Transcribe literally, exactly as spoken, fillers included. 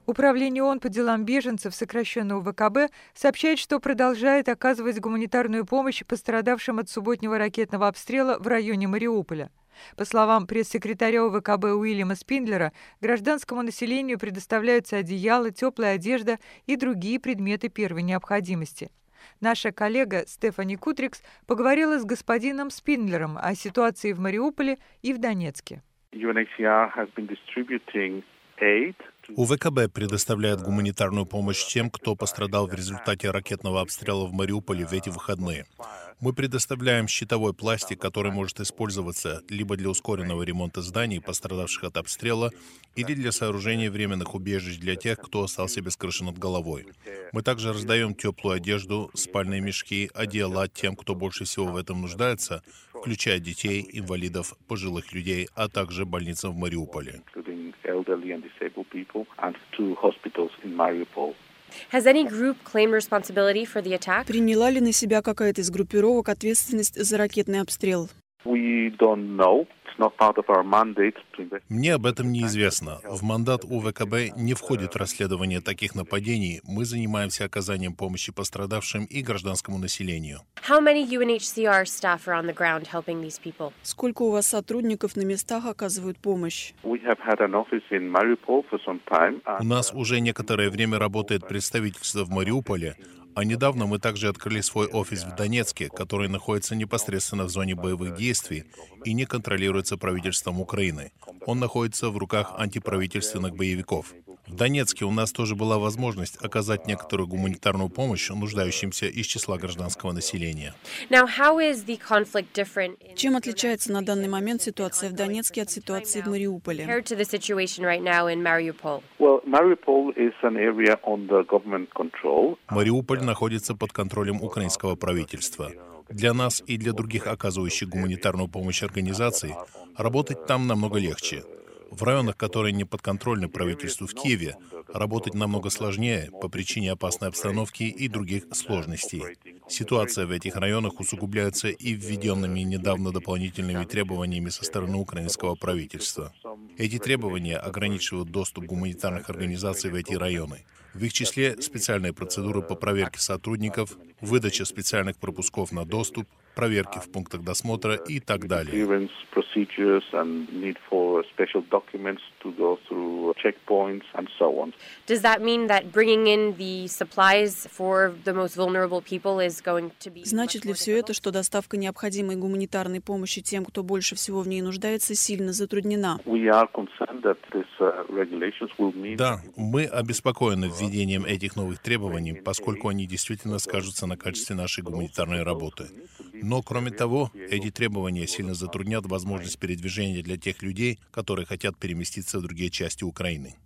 Управление ООН по делам беженцев, сокращенно У В К Б, сообщает, что продолжает оказывать гуманитарную помощь пострадавшим от субботнего ракетного обстрела в районе Мариуполя. По словам пресс-секретаря У В К Б Уильяма Спиндлера, гражданскому населению предоставляются одеяла, теплая одежда и другие предметы первой необходимости. Наша коллега Стефани Кутрикс поговорила с господином Спиндлером о ситуации в Мариуполе и в Донецке. У В К Б предоставляет гуманитарную помощь тем, кто пострадал в результате ракетного обстрела в Мариуполе в эти выходные. Мы предоставляем щитовой пластик, который может использоваться либо для ускоренного ремонта зданий, пострадавших от обстрела, или для сооружения временных убежищ для тех, кто остался без крыши над головой. Мы также раздаем теплую одежду, спальные мешки, одеяла тем, кто больше всего в этом нуждается, включая детей, инвалидов, пожилых людей, а также больницам в Мариуполе. Приняла ли на себя какая-то из группировок ответственность за ракетный обстрел? Мне об этом неизвестно. В мандат У В К Б не входит расследование таких нападений. Мы занимаемся оказанием помощи пострадавшим и гражданскому населению. Сколько у вас сотрудников на местах оказывают помощь? У нас уже некоторое время работает представительство в Мариуполе, а недавно мы также открыли свой офис в Донецке, который находится непосредственно в зоне боевых действий и не контролируется правительством Украины. Он находится в руках антиправительственных боевиков. В Донецке у нас тоже была возможность оказать некоторую гуманитарную помощь нуждающимся из числа гражданского населения. Чем отличается на данный момент ситуация в Донецке от ситуации в Мариуполе? Мариуполь находится под контролем украинского правительства. Для нас и для других оказывающих гуманитарную помощь организаций работать там намного легче. В районах, которые не подконтрольны правительству в Киеве, работать намного сложнее по причине опасной обстановки и других сложностей. Ситуация в этих районах усугубляется и введенными недавно дополнительными требованиями со стороны украинского правительства. Эти требования ограничивают доступ гуманитарных организаций в эти районы. В их числе специальные процедуры по проверке сотрудников, выдача специальных пропусков на доступ, проверки в пунктах досмотра и так далее. Значит ли все это, что доставка необходимой гуманитарной помощи тем, кто больше всего в ней нуждается, сильно затруднена? Да, мы обеспокоены введением этих новых требований, поскольку они действительно скажутся на качестве нашей гуманитарной работы. Но, кроме того, эти требования сильно затруднят возможность передвижения для тех людей, которые хотят переместиться в другие части Украины.